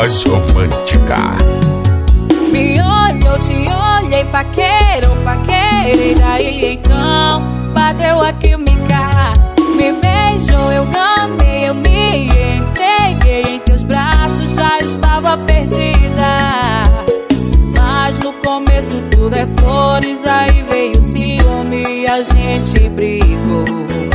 voz romântica. Me olhou, te olhei, paquerei, daí então bateu a química. Me beijou, eu gamei, eu me entreguei em teus braços, já estava perdida. Mas no começo tudo é flores, aí veio o ciúme e a gente brigou.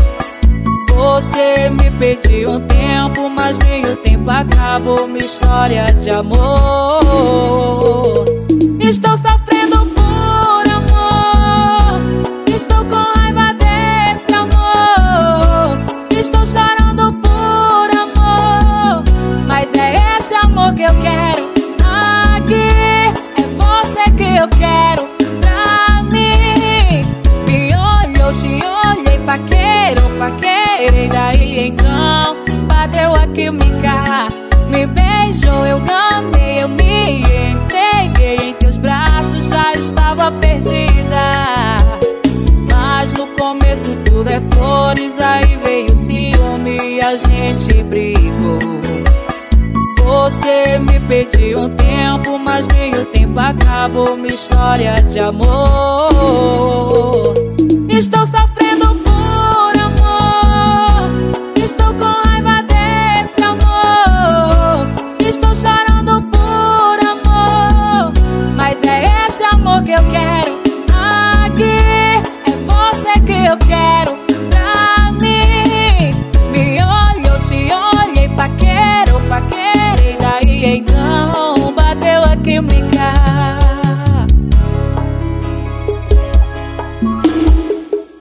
Você me pediu um tempo, mas nem o tempo acabou, minha história de amor. Estou sofrendo por amor, estou com raiva desse amor. Estou chorando por amor, mas é esse amor que eu quero aqui. É você que eu quero pra mim. Me olhou, te olhei, paquerei, daí então bateu a química. Me beijou, eu gamei, eu me entreguei em teus braços, já estava perdida. Mas no começo tudo é flores, aí veio o ciúme e a gente brigou. Você me pediu um tempo, mas nem o tempo acabou, minha história de amor. Estou sofrendo